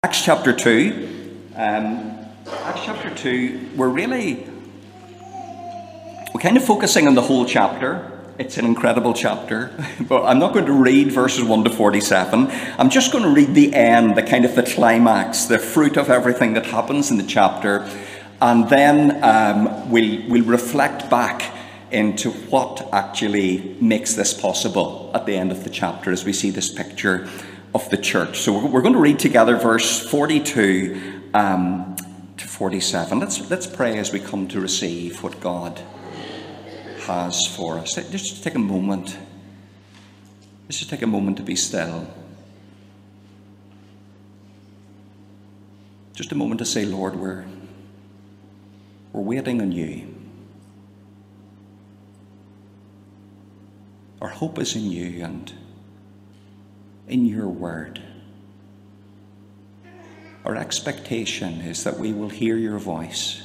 Acts chapter 2. Acts chapter 2, we're kind of focusing on the whole chapter. It's an incredible chapter, but I'm not going to read verses 1 to 47. I'm just going to read the end, the climax, the fruit of everything that happens in the chapter, and then we'll reflect back into what actually makes this possible at the end of the chapter as we see this picture of the church. So we're going to read together verse 42 to 47. Let's pray as we come to receive what God has for us. Just take a moment. Let's just take a moment to be still. Just a moment to say, Lord, we're waiting on you. Our hope is in you and in your word. Our expectation is that we will hear your voice.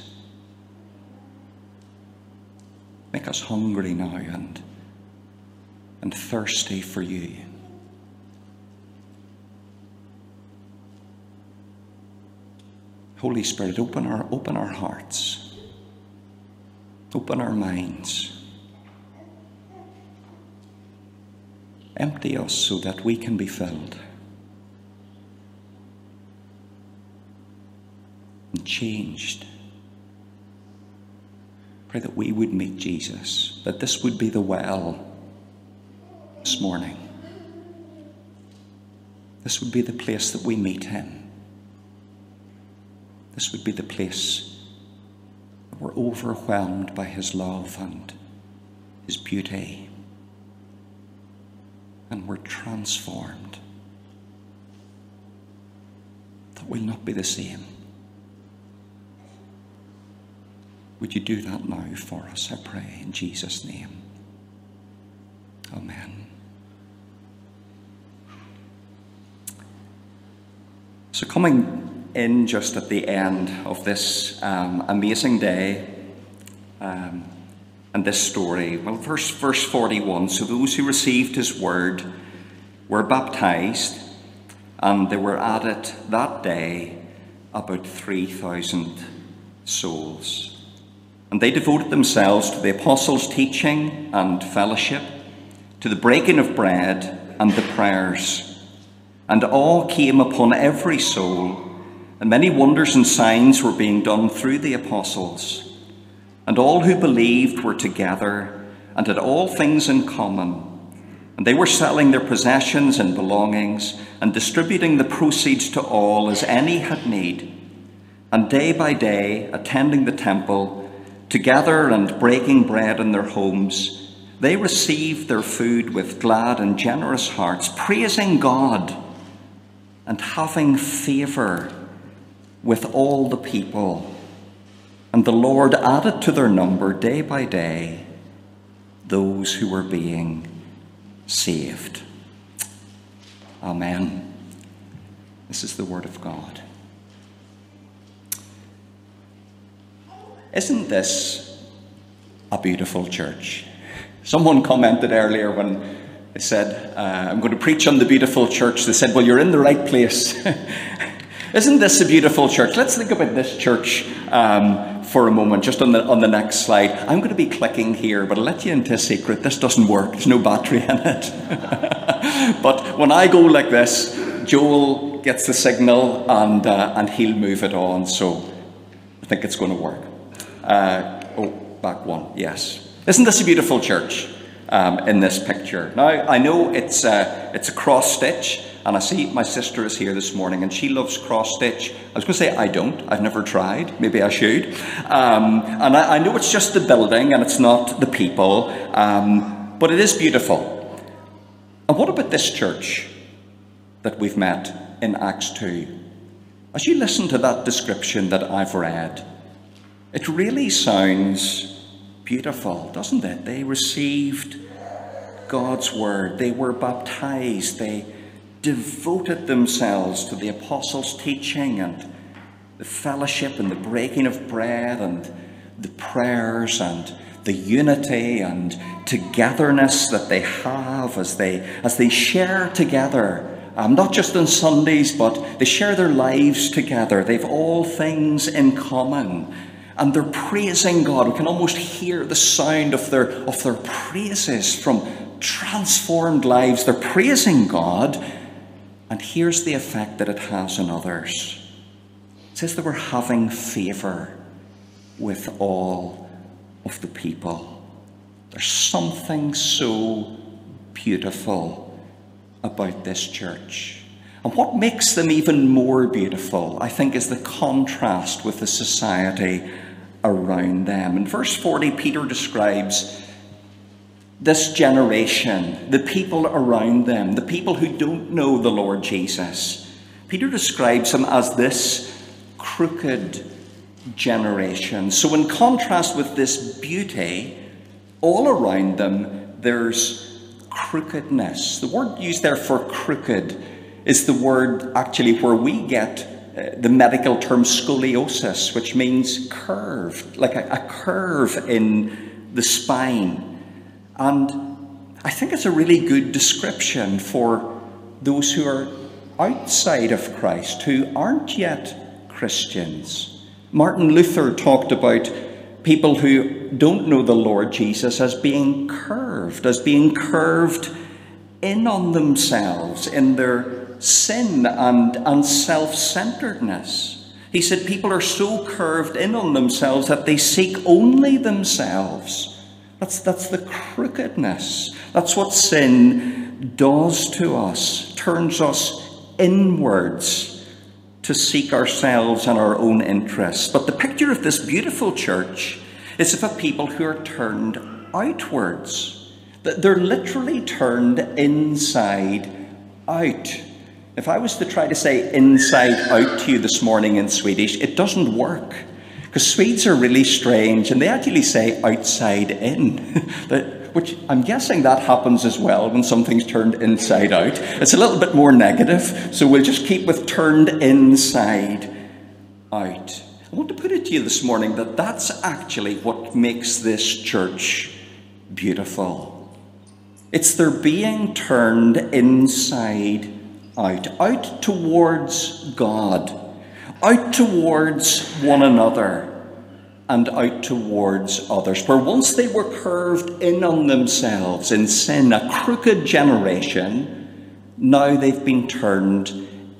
Make us hungry now and thirsty for you. Holy Spirit, open our hearts. Open our minds. Empty us so that we can be filled and changed. Pray that we would meet Jesus, that this would be the well this morning. This would be the place that we meet him. This would be the place that we're overwhelmed by his love and his beauty. And we're transformed. That we'll not be the same. Would you do that now for us, I pray, in Jesus' name. Amen. So coming in just at the end of this amazing day, and this story, well, verse 41, so those who received his word were baptized, and there were added that day about 3,000 souls. And they devoted themselves to the apostles' teaching and fellowship, to the breaking of bread and the prayers. And awe came upon every soul, and many wonders and signs were being done through the apostles. And all who believed were together and had all things in common. And they were selling their possessions and belongings and distributing the proceeds to all as any had need. And day by day, attending the temple, together and breaking bread in their homes, they received their food with glad and generous hearts, praising God and having favor with all the people. And the Lord added to their number day by day those who were being saved. Amen. This is the word of God. Isn't this a beautiful church? Someone commented earlier when they said, I'm going to preach on the beautiful church. They said, well, you're in the right place. Isn't this a beautiful church? Let's think about this church for a moment, just on the next slide. I'm going to be clicking here, but I'll let you into a secret. This doesn't work. There's no battery in it. But when I go like this, Joel gets the signal and he'll move it on. So I think it's going to work. Back one. Yes. Isn't this a beautiful church in this picture? Now, I know it's a cross stitch. And I see my sister is here this morning and she loves cross-stitch. I was going to say I don't. I've never tried. Maybe I should. And I know it's just the building and it's not the people. But it is beautiful. And what about this church that we've met in Acts 2? As you listen to that description that I've read, it really sounds beautiful, doesn't it? They received God's word. They were baptized. They devoted themselves to the apostles' teaching and the fellowship and the breaking of bread and the prayers and the unity and togetherness that they have as they share together not just on Sundays, but they share their lives together. They've all things in common. And they're praising God. We can almost hear the sound of their praises from transformed lives. They're praising God. And here's the effect that it has on others. It says they were having favour with all of the people. There's something so beautiful about this church. And what makes them even more beautiful, I think, is the contrast with the society around them. In verse 40, Peter describes this generation, the people around them, the people who don't know the Lord Jesus. Peter describes them as this crooked generation. So in contrast with this beauty, all around them, there's crookedness. The word used there for crooked is the word actually where we get the medical term scoliosis, which means curved, like a curve in the spine. And I think it's a really good description for those who are outside of Christ, who aren't yet Christians. Martin Luther talked about people who don't know the Lord Jesus as being curved in on themselves, in their sin and self-centeredness. He said people are so curved in on themselves that they seek only themselves. That's the crookedness. That's what sin does to us, turns us inwards to seek ourselves and our own interests. But the picture of this beautiful church is of a people who are turned outwards. They're literally turned inside out. If I was to try to say inside out to you this morning in Swedish, it doesn't work. Because Swedes are really strange, and they actually say outside in, which I'm guessing that happens as well when something's turned inside out. It's a little bit more negative, so we'll just keep with turned inside out. I want to put it to you this morning that that's actually what makes this church beautiful. It's their being turned inside out towards God, out towards one another, and out towards others. Where once they were curved in on themselves in sin, a crooked generation, now they've been turned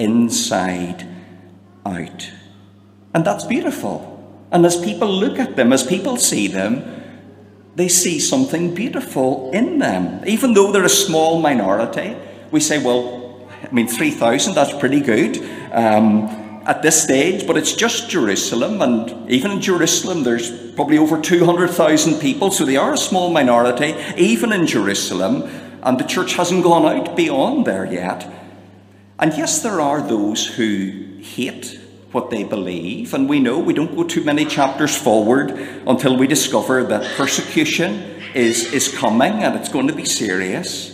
inside out. And that's beautiful. And as people look at them, as people see them, they see something beautiful in them. Even though they're a small minority, we say, well, 3,000, that's pretty good at this stage, but it's just Jerusalem, and even in Jerusalem there's probably over 200,000 people, so they are a small minority, even in Jerusalem, and the church hasn't gone out beyond there yet. And yes, there are those who hate what they believe, and we know we don't go too many chapters forward until we discover that persecution is coming, and it's going to be serious.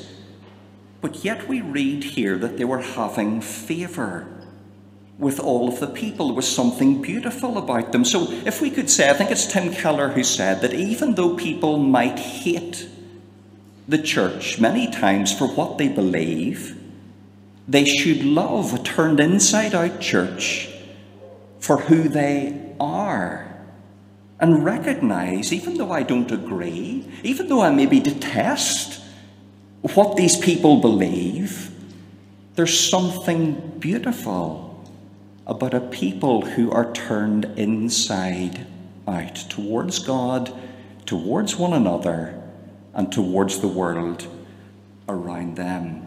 But yet we read here that they were having favour with all of the people. There was something beautiful about them. So if we could say, I think it's Tim Keller who said that even though people might hate the church many times for what they believe, they should love a turned inside out church for who they are, and recognise, even though I don't agree, even though I maybe detest what these people believe, there's something beautiful about a people who are turned inside out towards God, towards one another, and towards the world around them.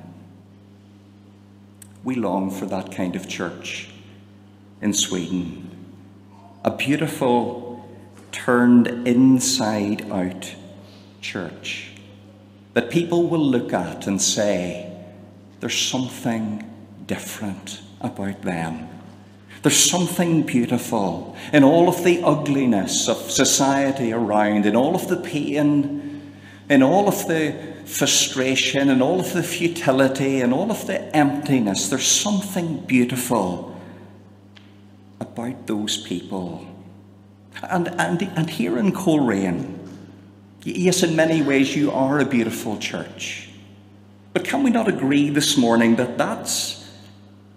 We long for that kind of church in Sweden. A beautiful, turned inside out church that people will look at and say, there's something different about them. There's something beautiful in all of the ugliness of society around, in all of the pain, in all of the frustration, in all of the futility, in all of the emptiness. There's something beautiful about those people. And here in Coleraine, yes, in many ways you are a beautiful church. But can we not agree this morning that that's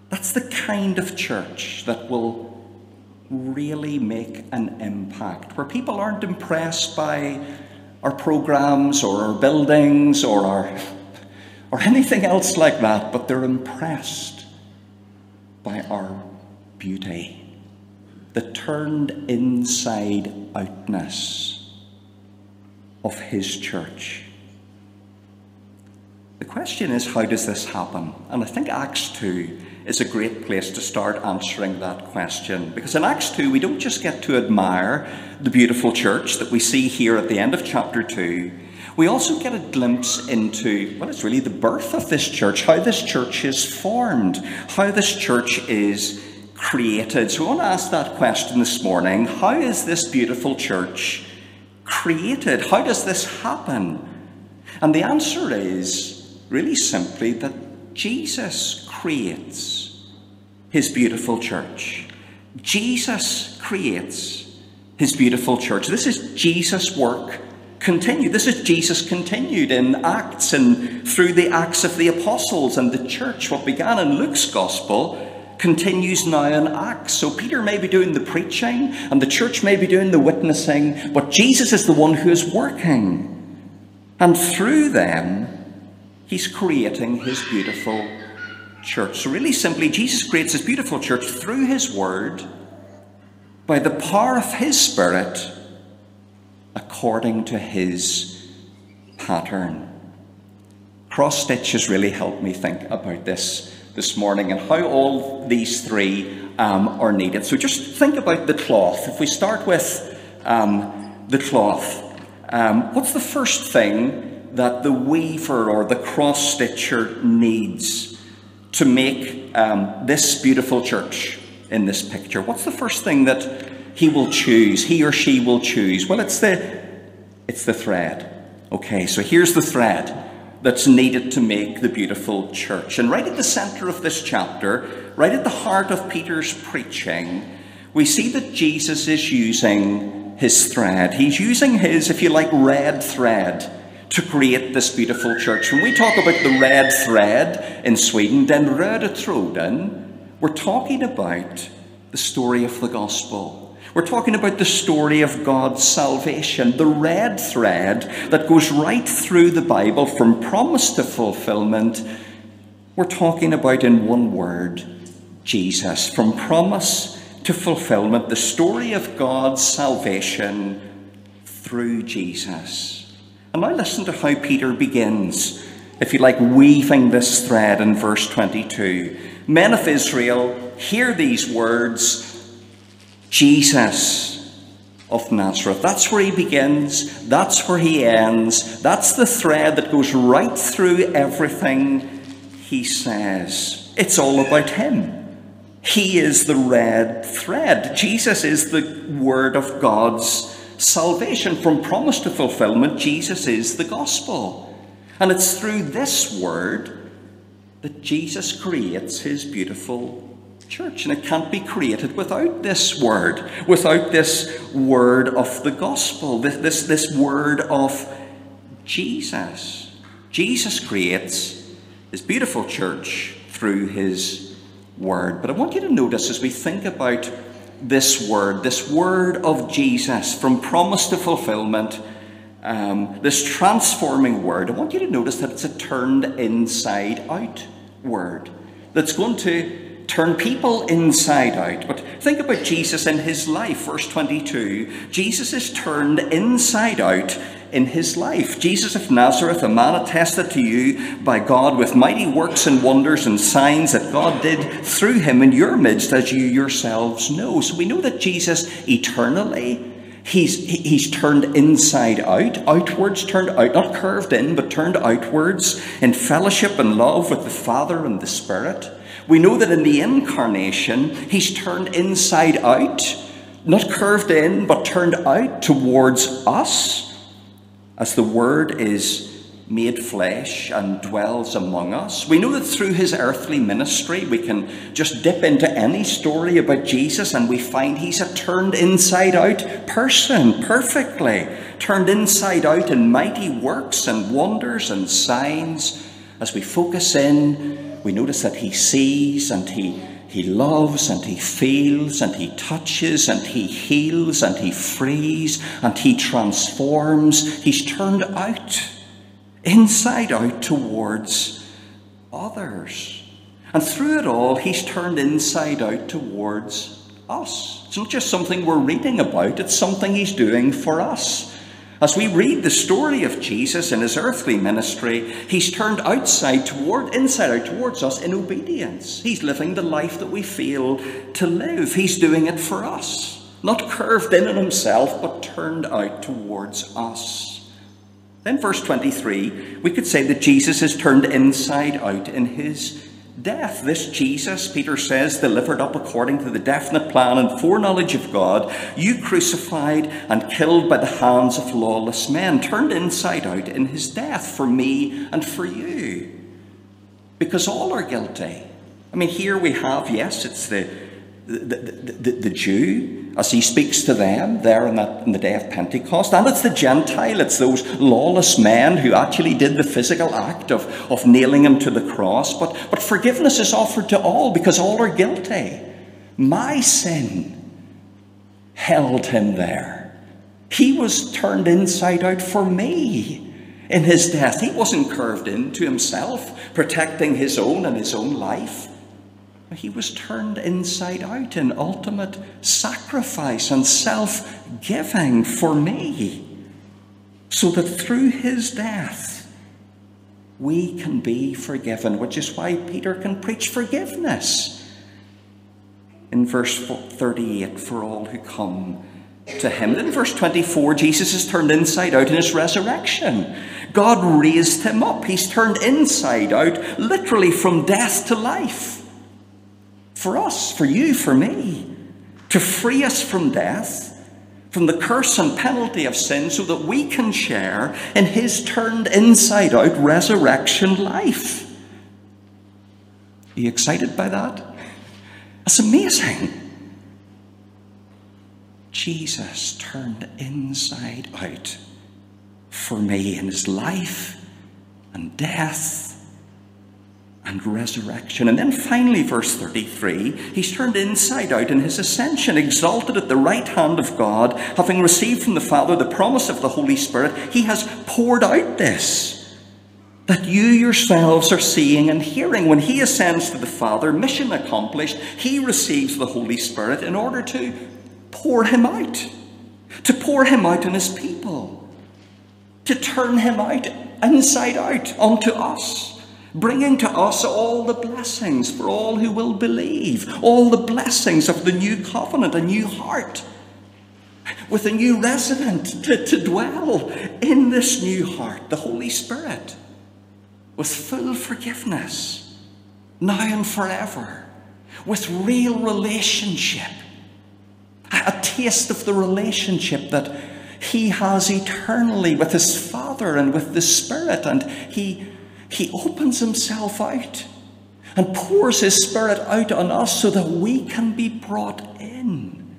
That's the kind of church that will really make an impact, where people aren't impressed by our programs or our buildings or anything else like that, but they're impressed by our beauty, the turned inside outness of his church. The question is, how does this happen? And I think Acts 2 is a great place to start answering that question. Because in Acts 2, we don't just get to admire the beautiful church that we see here at the end of chapter 2. We also get a glimpse into, well, it's really the birth of this church, how this church is formed, how this church is created. So I want to ask that question this morning. How is this beautiful church created? How does this happen? And the answer is really simply that Jesus creates his beautiful church. Jesus creates his beautiful church. This is Jesus' work continued. This is Jesus continued in Acts and through the Acts of the Apostles and the church. What began in Luke's Gospel continues now in Acts. So Peter may be doing the preaching and the church may be doing the witnessing, but Jesus is the one who is working. And through them, he's creating his beautiful church. So really simply, Jesus creates his beautiful church through his word, by the power of his Spirit, according to his pattern. Cross-stitch has really helped me think about this morning and how all these three are needed. So just think about the cloth. If we start with the cloth, what's the first thing that the weaver or the cross-stitcher needs to make this beautiful church in this picture? What's the first thing that he or she will choose? Well, it's the thread. Okay, so here's the thread that's needed to make the beautiful church. And right at the center of this chapter, right at the heart of Peter's preaching, we see that Jesus is using his thread. He's using his, if you like, red thread to create this beautiful church. When we talk about the red thread in Sweden, den röda tråden, we're talking about the story of the gospel. We're talking about the story of God's salvation, the red thread that goes right through the Bible from promise to fulfillment. We're talking about, in one word, Jesus. From promise to fulfillment, the story of God's salvation through Jesus. And now listen to how Peter begins, if you like, weaving this thread in verse 22. Men of Israel, hear these words, Jesus of Nazareth. That's where he begins. That's where he ends. That's the thread that goes right through everything he says. It's all about him. He is the red thread. Jesus is the word of God's salvation. From promise to fulfillment, Jesus is the gospel. And it's through this word that Jesus creates his beautiful church. And it can't be created without this word of the gospel, this word of Jesus. Jesus creates his beautiful church through his word. But I want you to notice, as we think about this word of Jesus, from promise to fulfillment, this transforming word, I want you to notice that it's a turned inside out word that's going to turn people inside out. But think about Jesus in his life. Verse 22, Jesus is turned inside out in his life. Jesus of Nazareth, a man attested to you by God with mighty works and wonders and signs that God did through him in your midst, as you yourselves know. So we know that Jesus eternally, he's turned inside out, outwards, turned out, not curved in, but turned outwards in fellowship and love with the Father and the Spirit. We know that in the incarnation, he's turned inside out, not curved in, but turned out towards us, as the Word is made flesh and dwells among us. We know that through his earthly ministry, we can just dip into any story about Jesus and we find he's a turned inside out person, perfectly turned inside out in mighty works and wonders and signs. As we focus in we notice that he sees and he loves and he feels and he touches and he heals and he frees and he transforms. He's turned out, inside out towards others. And through it all, he's turned inside out towards us. It's not just something we're reading about, it's something he's doing for us. As we read the story of Jesus in his earthly ministry, he's turned inside out towards us in obedience. He's living the life that we feel to live. He's doing it for us. Not curved in on himself, but turned out towards us. Then verse 23, we could say that Jesus is turned inside out in his death. This Jesus, Peter says, delivered up according to the definite plan and foreknowledge of God, you crucified and killed by the hands of lawless men, turned inside out in his death for me and for you. Because all are guilty. I mean, here we have, yes, it's the Jew, as he speaks to them there in the day of Pentecost, and it's the Gentile, it's those lawless men who actually did the physical act of nailing him to the cross. But forgiveness is offered to all because all are guilty. My sin held him there. He was turned inside out for me in his death. He wasn't curved into himself, protecting his own and his own life. He was turned inside out in ultimate sacrifice and self-giving for me, so that through his death we can be forgiven, which is why Peter can preach forgiveness in verse 38 for all who come to him. Then in verse 24, Jesus is turned inside out in his resurrection. God raised him up. He's turned inside out, literally from death to life. For us, for you, for me, to free us from death, from the curse and penalty of sin, so that we can share in his turned inside out resurrection life. Are you excited by that? That's amazing. Jesus turned inside out for me in his life and death and resurrection. And then finally, verse 33, he's turned inside out in his ascension, exalted at the right hand of God, having received from the Father the promise of the Holy Spirit. He has poured out this, that you yourselves are seeing and hearing. When he ascends to the Father, mission accomplished, he receives the Holy Spirit in order to pour him out on his people, to turn him out inside out onto us, bringing to us all the blessings for all who will believe, all the blessings of the new covenant, a new heart, with a new resident to dwell in this new heart, the Holy Spirit, with full forgiveness, now and forever, with real relationship, a taste of the relationship that he has eternally with his Father and with the Spirit, and he opens himself out and pours his Spirit out on us so that we can be brought in.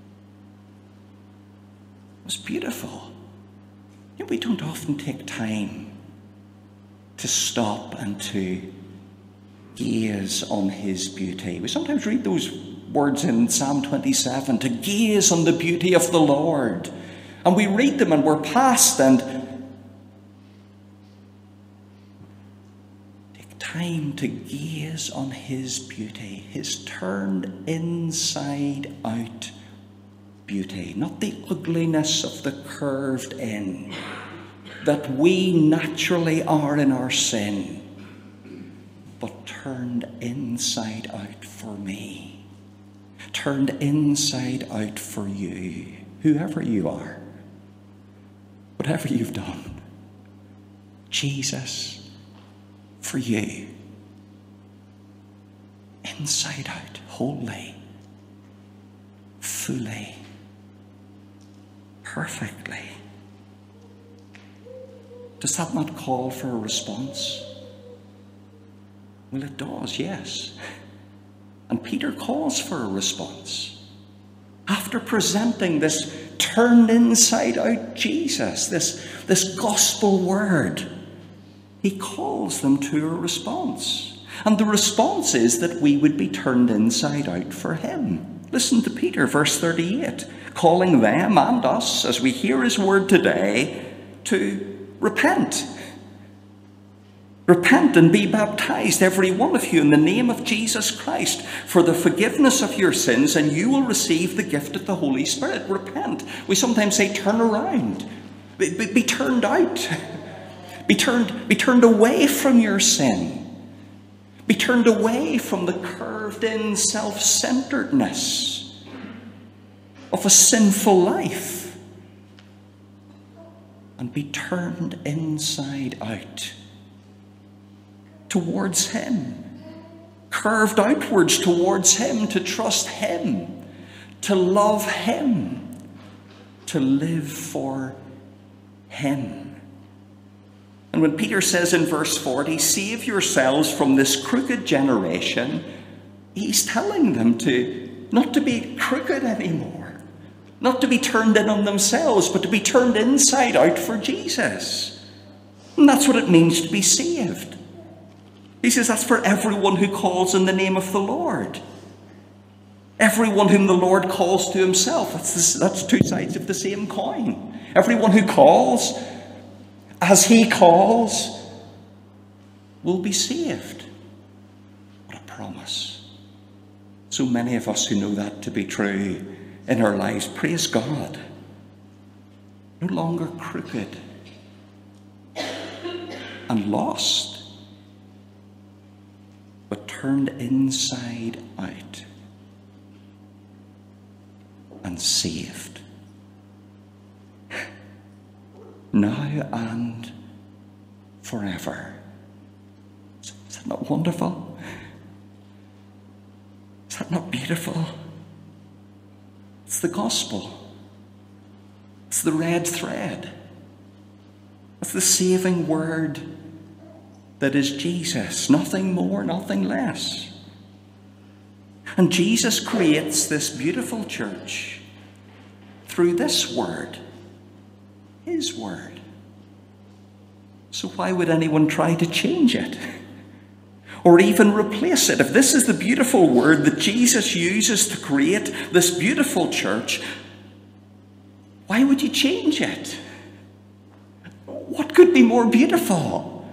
It's beautiful. You know, we don't often take time to stop and to gaze on his beauty. We sometimes read those words in Psalm 27, to gaze on the beauty of the Lord. And we read them and we're past and time to gaze on his beauty, his turned inside out beauty, not the ugliness of the curved in that we naturally are in our sin, but turned inside out for me, turned inside out for you, whoever you are, whatever you've done. Jesus, for you, inside out, wholly, fully, perfectly. Does that not call for a response? Well, it does, yes. And Peter calls for a response. After presenting this turned inside out Jesus, this gospel word, he calls them to a response. And the response is that we would be turned inside out for him. Listen to Peter, verse 38, calling them and us, as we hear his word today, to repent. Repent and be baptized, every one of you, in the name of Jesus Christ, for the forgiveness of your sins, and you will receive the gift of the Holy Spirit. Repent. We sometimes say turn around. Be turned out. Be turned away from your sin. Be turned away from the curved-in self-centeredness of a sinful life. And be turned inside out towards him. Curved outwards towards him, to trust him, to love him, to live for him. And when Peter says in verse 40, save yourselves from this crooked generation, he's telling them not to be crooked anymore, not to be turned in on themselves, but to be turned inside out for Jesus. And that's what it means to be saved. He says that's for everyone who calls in the name of the Lord. Everyone whom the Lord calls to himself. That's two sides of the same coin. Everyone who calls as he calls will be saved. What a promise. So many of us who know that to be true in our lives, praise God. No longer crooked and lost, but turned inside out and saved. Now and forever. Is that not wonderful? Is that not beautiful? It's the gospel. It's the red thread. It's the saving word that is Jesus. Nothing more, nothing less. And Jesus creates this beautiful church through this word. His word. So why would anyone try to change it? Or even replace it? If this is the beautiful word that Jesus uses to create this beautiful church, why would you change it? What could be more beautiful?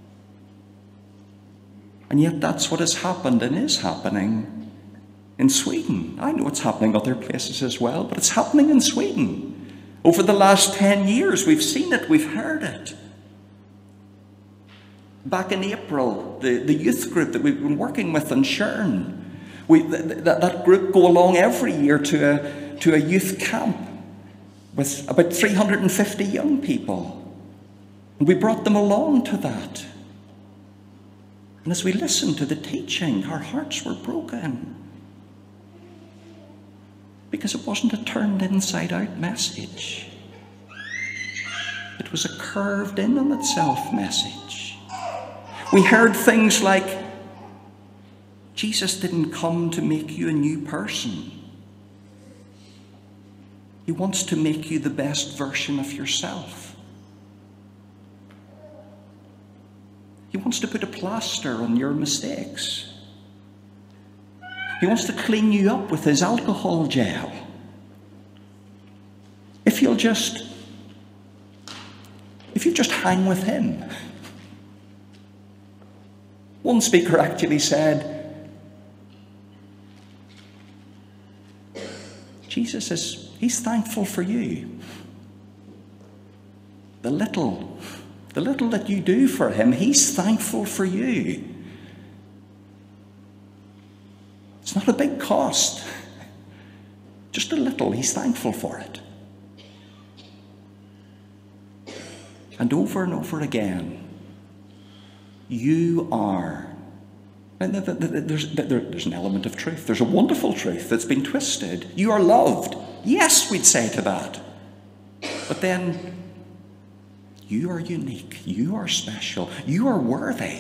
And yet that's what has happened and is happening in Sweden. I know it's happening other places as well, but it's happening in Sweden. Over the last 10 years, we've seen it, we've heard it. Back in April, the youth group that we've been working with in Shern, that group go along every year to a youth camp with about 350 young people. And we brought them along to that. And as we listened to the teaching, our hearts were broken. Because it wasn't a turned inside out message. It was a curved in on itself message. We heard things like, Jesus didn't come to make you a new person. He wants to make you the best version of yourself. He wants to put a plaster on your mistakes. He wants to clean you up with his alcohol gel. If you just hang with him. One speaker actually said, he's thankful for you. The little that you do for him, he's thankful for you. It's not a big cost. Just a little. He's thankful for it. And over again, you are. And there's an element of truth. There's a wonderful truth that's been twisted. You are loved. Yes, we'd say to that. But then, you are unique. You are special. You are worthy.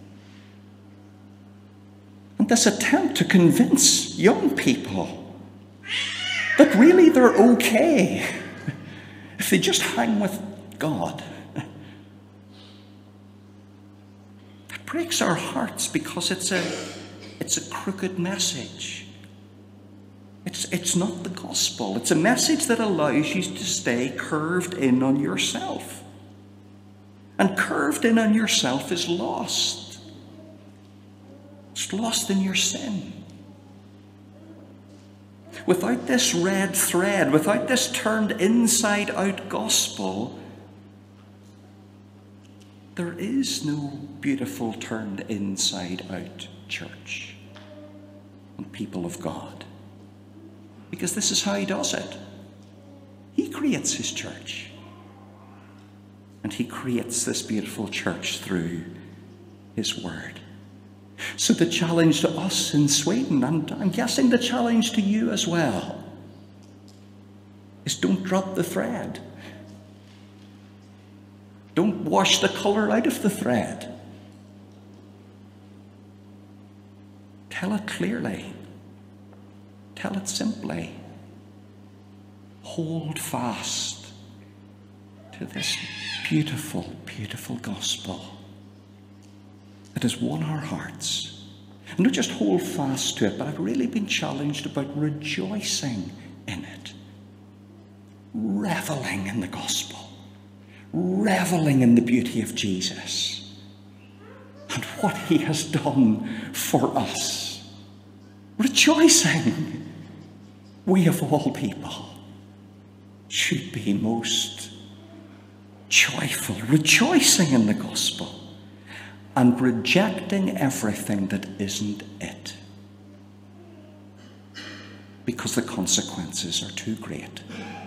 And this attempt to convince young people that really they're okay if they just hang with God. breaks our hearts because it's a crooked message. It's not the gospel. It's a message that allows you to stay curved in on yourself. And curved in on yourself is lost. It's lost in your sin. Without this red thread, without this turned inside out gospel, there is no beautiful turned inside out church and people of God. Because this is how he does it. He creates his church. And he creates this beautiful church through his word. So the challenge to us in Sweden, and I'm guessing the challenge to you as well, is don't drop the thread. Don't wash the colour out of the thread. Tell it clearly. Tell it simply. Hold fast to this beautiful, beautiful gospel that has won our hearts. And not just hold fast to it, but I've really been challenged about rejoicing in it. Reveling in the gospel. Reveling in the beauty of Jesus and what he has done for us. Rejoicing. We of all people should be most joyful, rejoicing in the gospel and rejecting everything that isn't it, because the consequences are too great.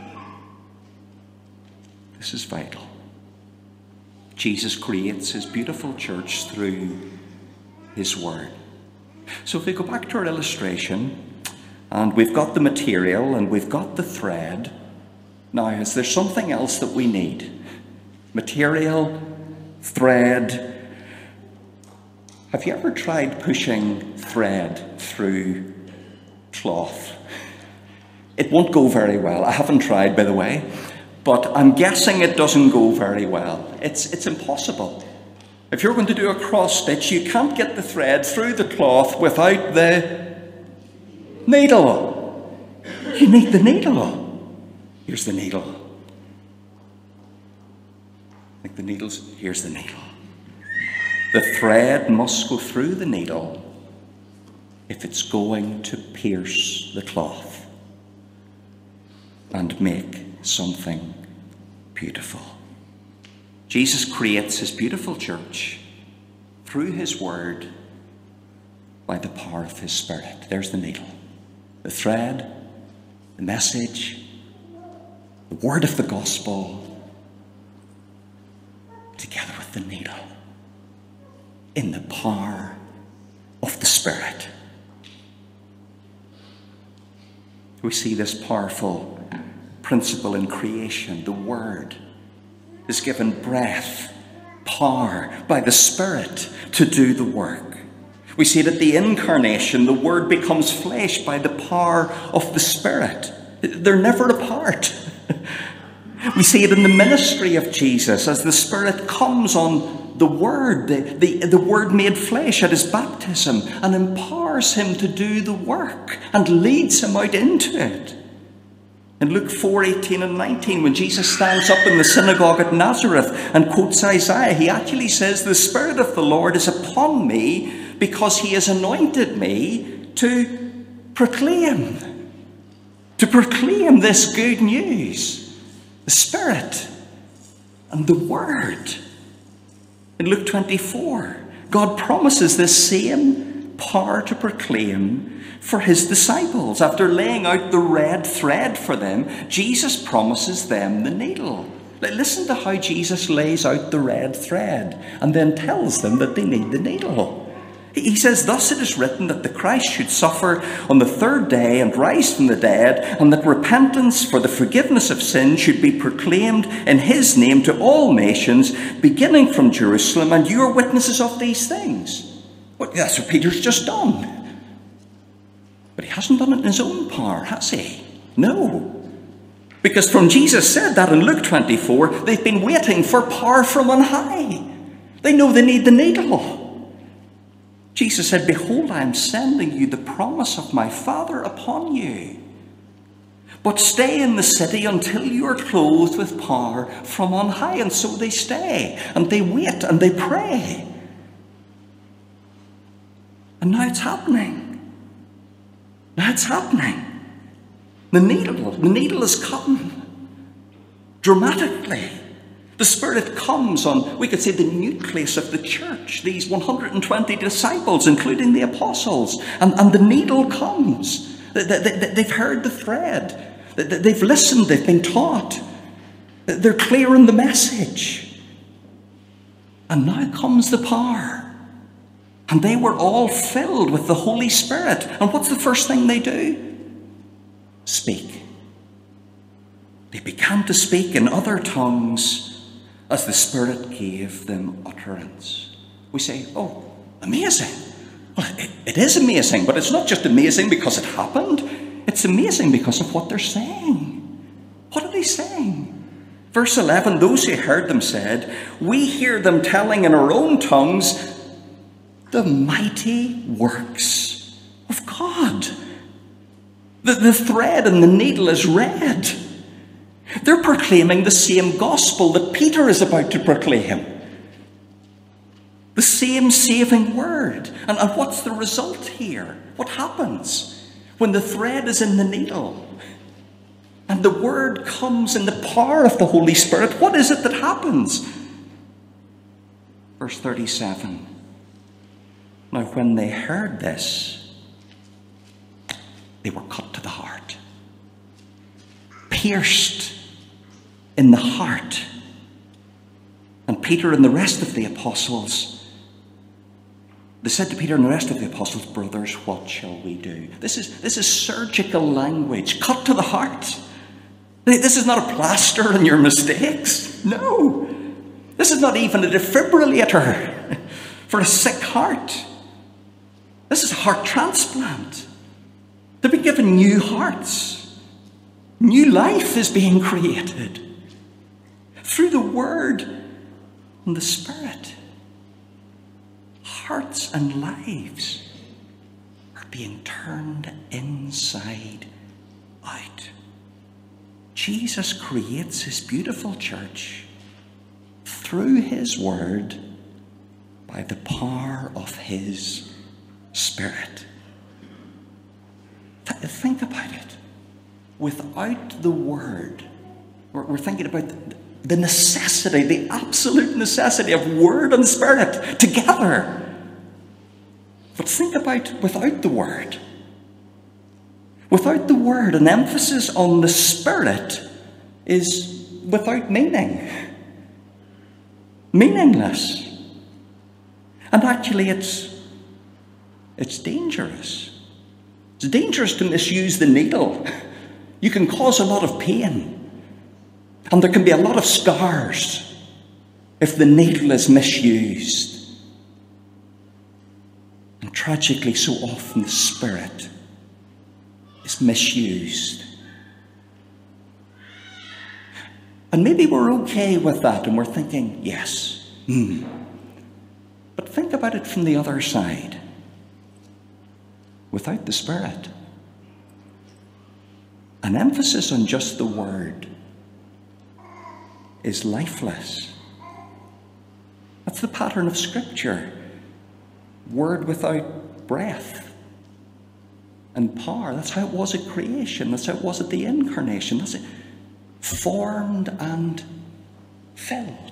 This is vital. Jesus creates his beautiful church through his word. So if we go back to our illustration, and we've got the material and we've got the thread, now is there something else that we need? Material, thread. Have you ever tried pushing thread through cloth? It won't go very well. I haven't tried, by the way. But I'm guessing it doesn't go very well. It's impossible. If you're going to do a cross stitch, you can't get the thread through the cloth without the needle. You need the needle. Here's the needle. I think the needle's, here's the needle. The thread must go through the needle if it's going to pierce the cloth and make something beautiful. Jesus creates his beautiful church through his word by the power of his Spirit. There's the needle, the thread, the message, the word of the gospel, together with the needle, in the power of the Spirit. We see this powerful principle in creation. The Word is given breath, power by the Spirit to do the work. We see it at the incarnation. The Word becomes flesh by the power of the Spirit. They're never apart. We see it in the ministry of Jesus as the Spirit comes on the Word, the Word made flesh at his baptism, and empowers him to do the work and leads him out into it. In Luke 4:18 and 19, when Jesus stands up in the synagogue at Nazareth and quotes Isaiah, he actually says, "The Spirit of the Lord is upon me because he has anointed me to proclaim this good news." The Spirit and the Word. In Luke 24, God promises this same power to proclaim for his disciples. After laying out the red thread for them, Jesus promises them the needle. Listen to how Jesus lays out the red thread and then tells them that they need the needle. He says, "Thus it is written that the Christ should suffer on the third day and rise from the dead, and that repentance for the forgiveness of sins should be proclaimed in his name to all nations, beginning from Jerusalem, and you are witnesses of these things." Well, that's what Peter's just done. But he hasn't done it in his own power, has he? No. Because from Jesus said that in Luke 24, they've been waiting for power from on high. They know they need the needle. Jesus said, behold, I am sending you the promise of my Father upon you. But stay in the city until you are clothed with power from on high. And so they stay, and they wait, and they pray. And now it's happening. Now it's happening. The needle is cutting dramatically. The Spirit comes on, we could say, the nucleus of the church, these 120 disciples, including the apostles, and the needle comes. They've heard the thread. They've listened. They've been taught. They're clear in the message. And now comes the power. And they were all filled with the Holy Spirit. And what's the first thing they do? Speak. They began to speak in other tongues as the Spirit gave them utterance. We say, oh, amazing. Well, it is amazing, but it's not just amazing because it happened. It's amazing because of what they're saying. What are they saying? Verse 11, those who heard them said, we hear them telling in our own tongues the mighty works of God. The thread and the needle is red. They're proclaiming the same gospel that Peter is about to proclaim. The same saving word. And what's the result here? What happens when the thread is in the needle and the word comes in the power of the Holy Spirit? What is it that happens? Verse 37. Now when they heard this, they were cut to the heart. Pierced in the heart. And Peter and the rest of the apostles, they said to Peter and the rest of the apostles, brothers, what shall we do? This is surgical language, cut to the heart. This is not a plaster on your mistakes. No. This is not even a defibrillator for a sick heart. This is a heart transplant. They've been given new hearts. New life is being created through the Word and the Spirit. Hearts and lives are being turned inside out. Jesus creates his beautiful church through his Word by the power of his Spirit. Think about it. Without the Word, we're thinking about the necessity, the absolute necessity of Word and Spirit together. But think about without the Word. Without the Word, an emphasis on the Spirit is without meaning. Meaningless. And actually it's dangerous. It's dangerous to misuse the needle. You can cause a lot of pain. And there can be a lot of scars if the needle is misused. And tragically, so often the Spirit is misused. And maybe we're okay with that and we're thinking, yes. But think about it from the other side. Without the Spirit, an emphasis on just the Word is lifeless. That's the pattern of Scripture. Word without breath and power. That's how it was at creation. That's how it was at the incarnation. That's it. Formed and filled.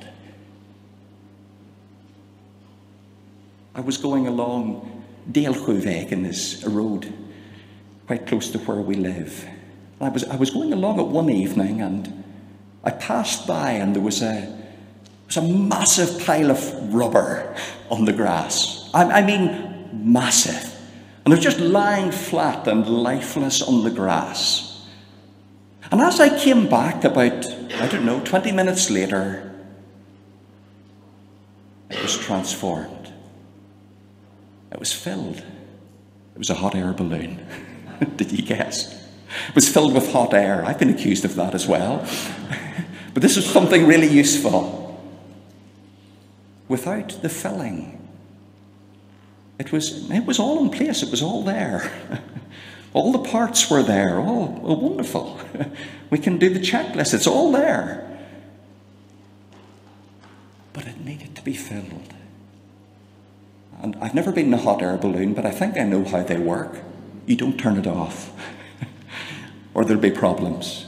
I was going along Deelgoeweg is a road quite close to where we live. I was going along it one evening and I passed by and there was a massive pile of rubber on the grass. I mean massive. And it was just lying flat and lifeless on the grass. And as I came back about, 20 minutes later, it was transformed. It was filled. It was a hot air balloon. Did you guess? It was filled with hot air. I've been accused of that as well. But this was something really useful. Without the filling, It was all in place. It was all there. All the parts were there. Oh, wonderful. We can do the checklist. It's all there. But it needed to be filled. And I've never been in a hot air balloon, but I think I know how they work. You don't turn it off, or there'll be problems.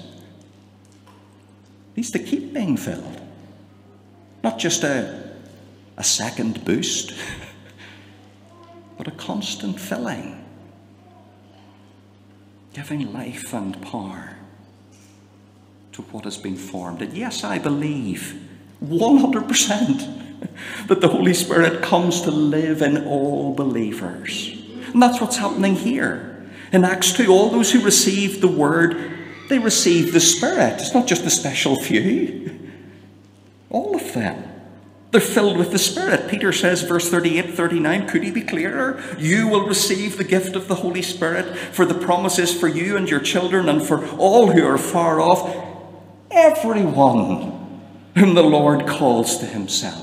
It needs to keep being filled. Not just a second boost, but a constant filling, giving life and power to what has been formed. And yes, I believe 100% that the Holy Spirit comes to live in all believers. And that's what's happening here. In Acts 2, all those who received the word, they received the Spirit. It's not just a special few. All of them. They're filled with the Spirit. Peter says, verse 38, 39, could he be clearer? You will receive the gift of the Holy Spirit, for the promise is for you and your children and for all who are far off, everyone whom the Lord calls to himself.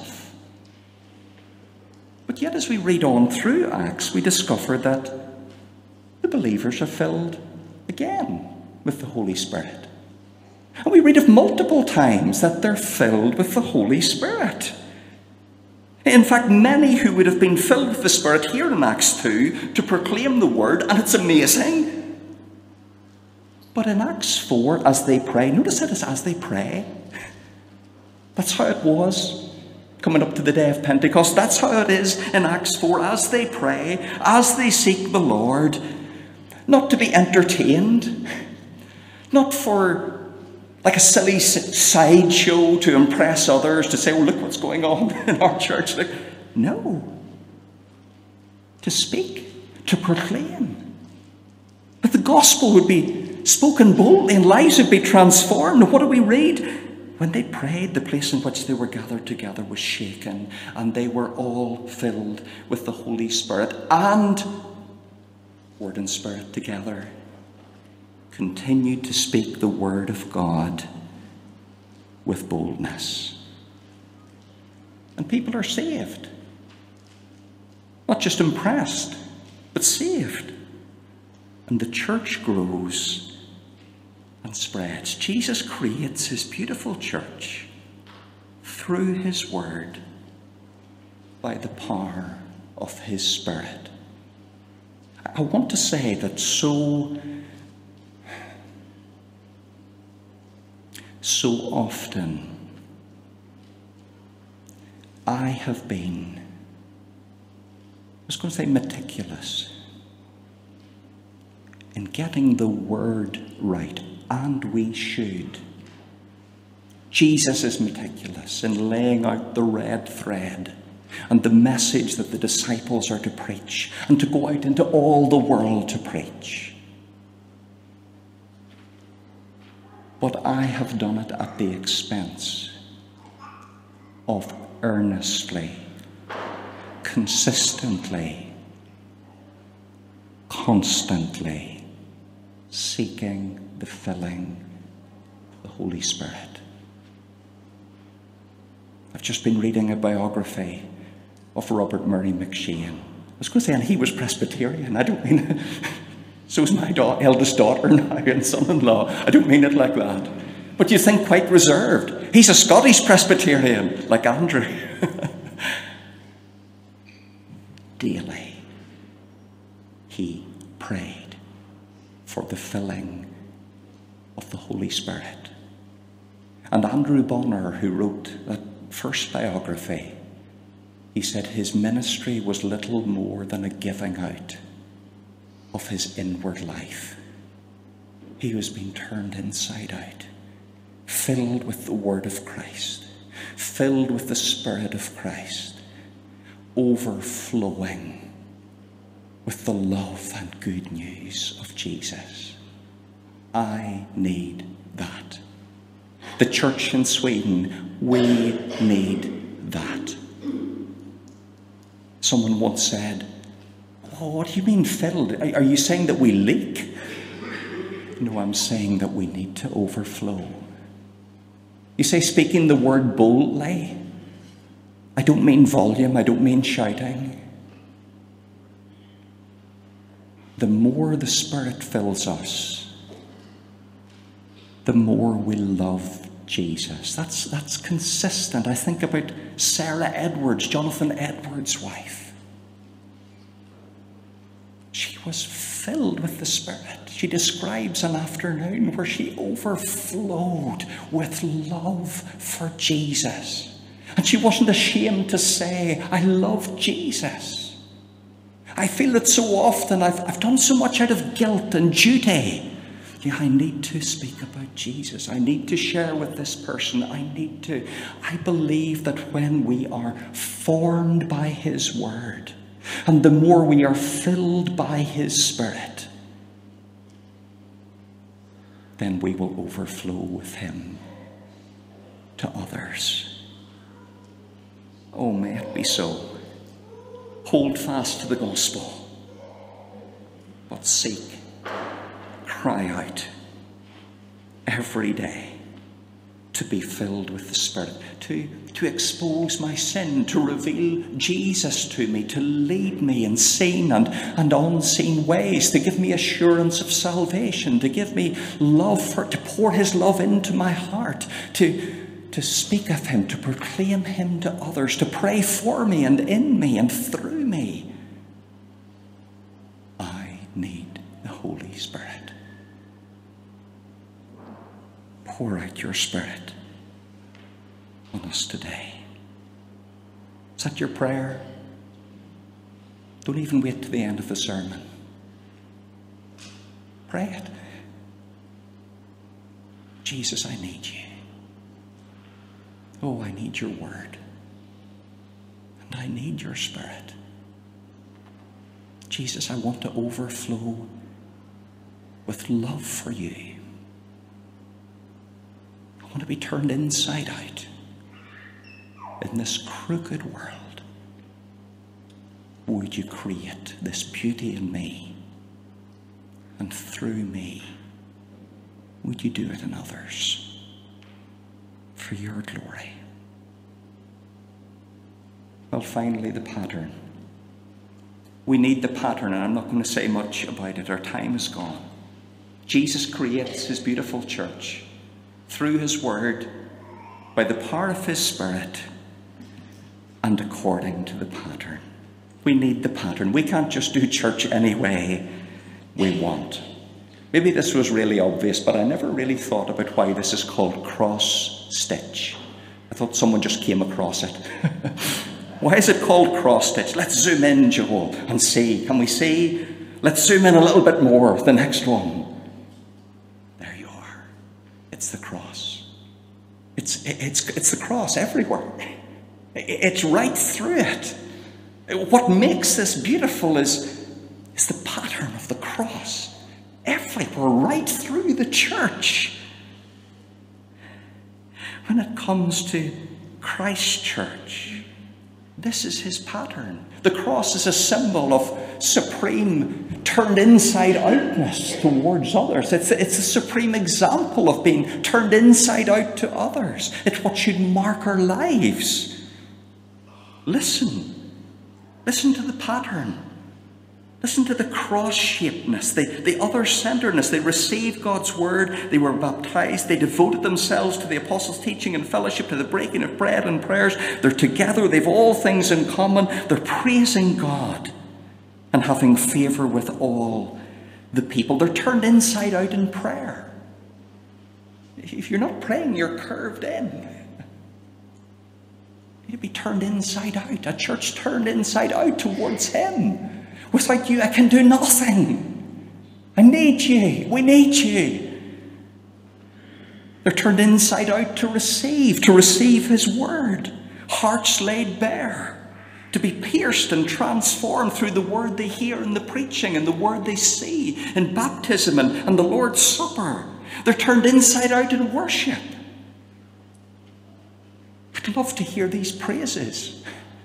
But yet as we read on through Acts, we discover that the believers are filled again with the Holy Spirit. And we read of multiple times that they're filled with the Holy Spirit. In fact, many who would have been filled with the Spirit here in Acts 2 to proclaim the word, and it's amazing. But in Acts 4, as they pray, notice it is as they pray. That's how it was coming up to the day of Pentecost. That's how it is in Acts 4, as they pray, as they seek the Lord, not to be entertained, not for like a silly sideshow to impress others, to say, oh, look what's going on in our church. No. To speak, to proclaim. That the gospel would be spoken boldly and lives would be transformed. And what do we read? When they prayed, the place in which they were gathered together was shaken, and they were all filled with the Holy Spirit, and Word and Spirit together continued to speak the word of God with boldness. And people are saved. Not just impressed, but saved. And the church grows and spreads. Jesus creates his beautiful church through his word by the power of his Spirit. I want to say that so often I have been, I was going to say meticulous, in getting the word right, and we should. Jesus is meticulous in laying out the red thread and the message that the disciples are to preach and to go out into all the world to preach. But I have done it at the expense of earnestly, consistently, constantly seeking the filling of the Holy Spirit. I've just been reading a biography of Robert Murray McCheyne. I was going to say, and he was Presbyterian. I don't mean so is my eldest daughter now and son-in-law. I don't mean it like that. But you think quite reserved. He's a Scottish Presbyterian, like Andrew. Daily, he prayed for the filling of the Holy Spirit. And Andrew Bonner, who wrote that first biography, he said his ministry was little more than a giving out of his inward life. He was being turned inside out, filled with the word of Christ, filled with the Spirit of Christ, overflowing with the love and good news of Jesus. I need that. The church in Sweden, we need that. Someone once said, oh, what do you mean filled? Are you saying that we leak? No, I'm saying that we need to overflow. You say speaking the word boldly. I don't mean volume. I don't mean shouting. the more the Spirit fills us, the more we love Jesus. That's consistent. I think about Sarah Edwards, Jonathan Edwards' wife. She was filled with the Spirit. She describes an afternoon where she overflowed with love for Jesus. And she wasn't ashamed to say, I love Jesus. I feel that so often I've done so much out of guilt and duty. Yeah, I need to speak about Jesus. I need to share with this person. I believe that when we are formed by His Word, and the more we are filled by His Spirit, then we will overflow with Him to others. Oh, may it be so. Hold fast to the gospel, but seek, cry out every day to be filled with the Spirit, to expose my sin, to reveal Jesus to me, to lead me in seen and unseen ways, to give me assurance of salvation, to give me love, to pour His love into my heart, to speak of Him, to proclaim Him to others, to pray for me and in me and through me. I need the Holy Spirit. Pour out your Spirit on us today. Is that your prayer? Don't even wait to the end of the sermon. Pray it. Jesus, I need you. Oh, I need your word. And I need your Spirit. Jesus, I want to overflow with love for you. I want to be turned inside out in this crooked world. Would you create this beauty in me? And through me, would you do it in others for your glory? Well, finally, the pattern. We need the pattern, and I'm not going to say much about it. Our time is gone. Jesus creates His beautiful church through His Word, by the power of His Spirit, and according to the pattern. We need the pattern. We can't just do church any way we want. Maybe this was really obvious, but I never really thought about why this is called cross-stitch. I thought someone just came across it. Why is it called cross-stitch? Let's zoom in, Joel, and see. Can we see? Let's zoom in a little bit more. The next one. There you are. It's the cross. It's the cross everywhere. It's right through it. What makes this beautiful is the pattern of the cross. Everywhere, right through the church. When it comes to Christ's church, this is His pattern. The cross is a symbol of supreme turned inside outness towards others. It's a supreme example of being turned inside out to others. It's what should mark our lives. Listen to the pattern. Listen to the cross-shapedness, the other-centeredness. They received God's word. They were baptized. They devoted themselves to the apostles' teaching and fellowship, to the breaking of bread and prayers. They're together. They've all things in common. They're praising God and having favor with all the people. They're turned inside out in prayer. If you're not praying, you're curved in. You'd be turned inside out. A church turned inside out towards Him. Without you, I can do nothing. I need you. We need you. They're turned inside out to receive His word. Hearts laid bare. To be pierced and transformed through the word they hear in the preaching and the word they see in baptism and the Lord's Supper. They're turned inside out in worship. I'd love to hear these praises.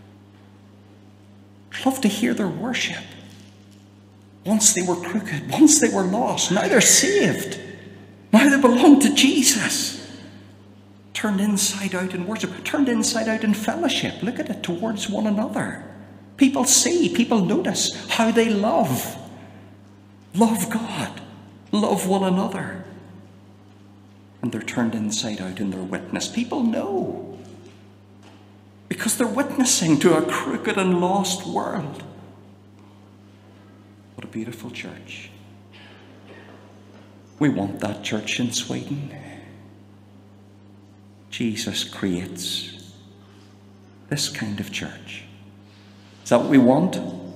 I'd love to hear their worship. Once they were crooked, once they were lost, now they're saved. Now they belong to Jesus. Turned inside out in worship, turned inside out in fellowship. Look at it, towards one another. People see, people notice how they love. love God, love one another. And they're turned inside out in their witness. People know, because they're witnessing to a crooked and lost world. What a beautiful church. We want that church in Sweden. Jesus creates this kind of church. Is that what we want?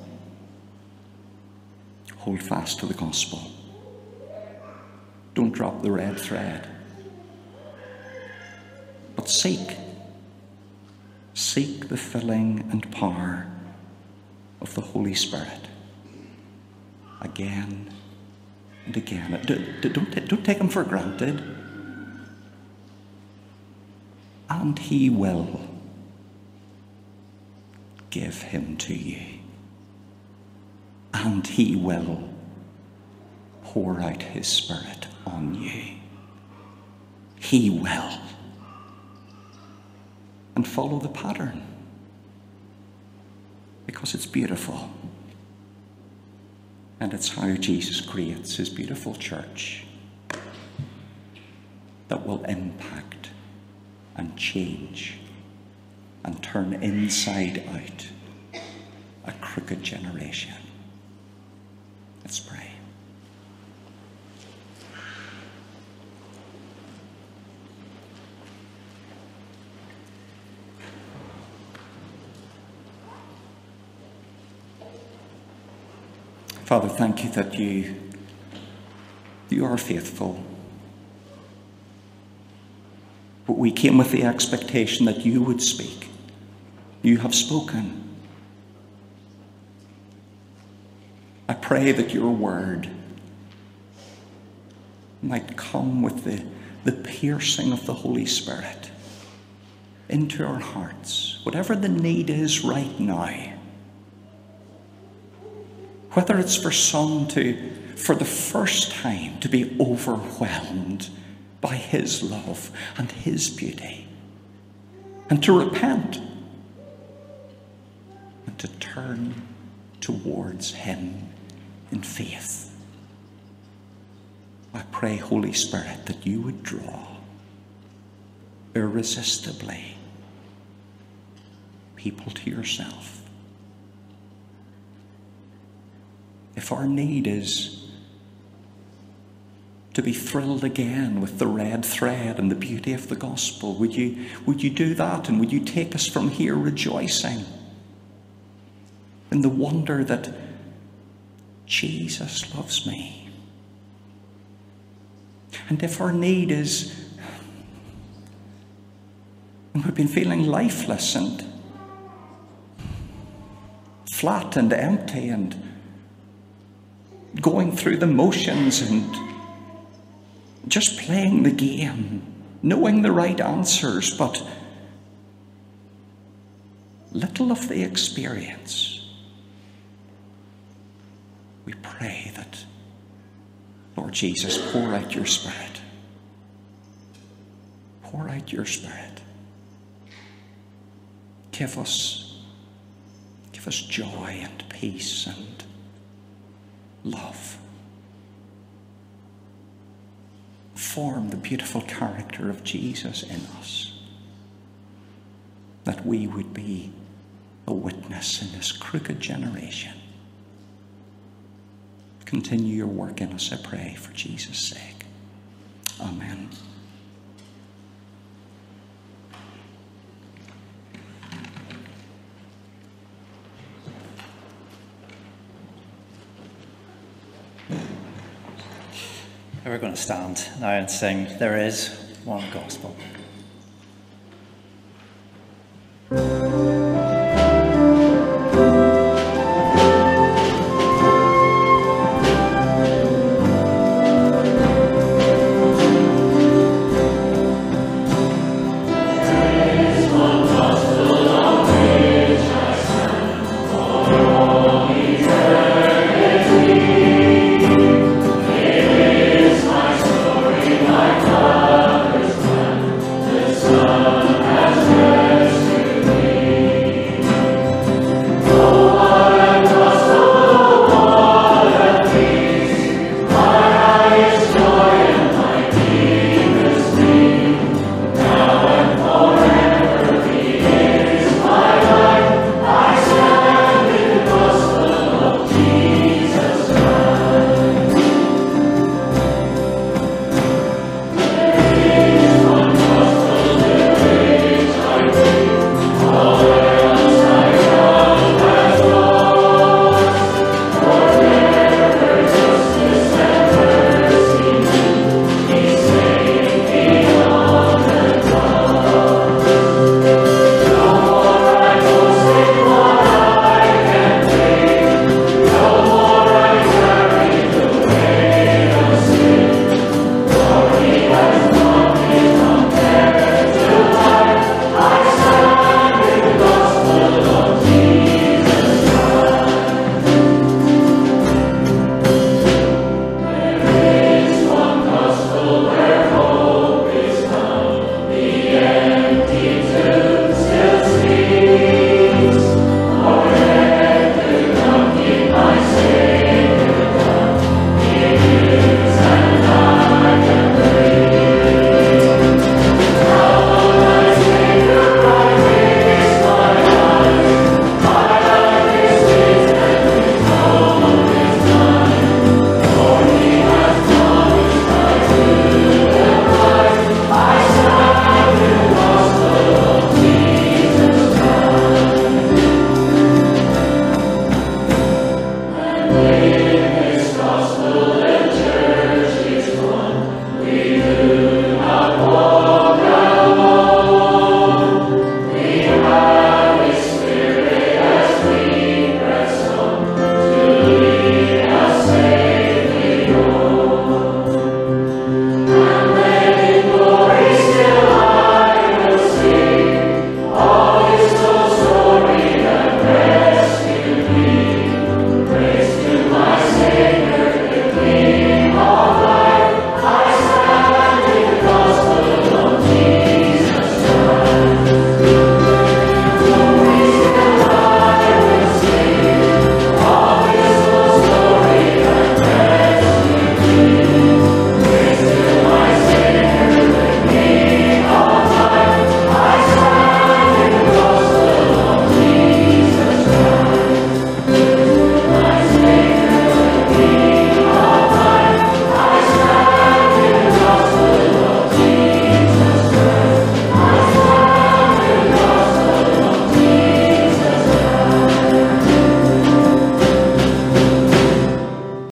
Hold fast to the gospel. Don't drop the red thread. But seek the filling and power of the Holy Spirit again and again. Don't take him for granted. And he will give him to you. And he will pour out his Spirit on you. He will. And follow the pattern, because it's beautiful. And it's how Jesus creates his beautiful church that will impact and change and turn inside out a crooked generation. Let's pray. Father, thank you that you are faithful. But we came with the expectation that you would speak. You have spoken. I pray that your word might come with the piercing of the Holy Spirit into our hearts, whatever the need is right now. Whether it's for some for the first time, to be overwhelmed by his love and his beauty, and to repent, and to turn towards him in faith. I pray, Holy Spirit, that you would draw irresistibly people to yourself. If our need is to be thrilled again with the red thread and the beauty of the gospel, would you do that, and would you take us from here rejoicing in the wonder that Jesus loves me? And if our need is, and we've been feeling lifeless and flat and empty and going through the motions and just playing the game, knowing the right answers, but little of the experience, we pray that, Lord Jesus, pour out your Spirit. Pour out your Spirit. Give us joy and peace and love. Form the beautiful character of Jesus in us, that we would be a witness in this crooked generation. Continue your work in us, I pray, for Jesus' sake. Amen. We're going to stand now and sing "There Is One Gospel."